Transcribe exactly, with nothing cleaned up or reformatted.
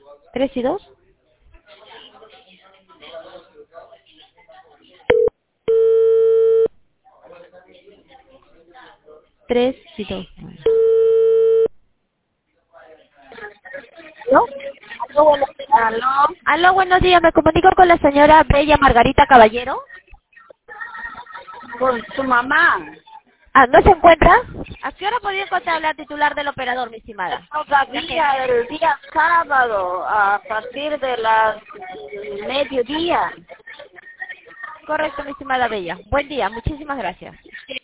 ¿Tres y dos? Tres y dos. ¿No? Aló, buenos días. Aló. Aló, buenos días. Me comunico con la señora Bella Margarita Caballero. Con su mamá. Ah, ¿no se encuentra? ¿A qué hora podría encontrar la titular del operador, mi estimada? Todavía el día sábado, a partir de las mediodía. Correcto, mi estimada Bella. Buen día. Muchísimas gracias.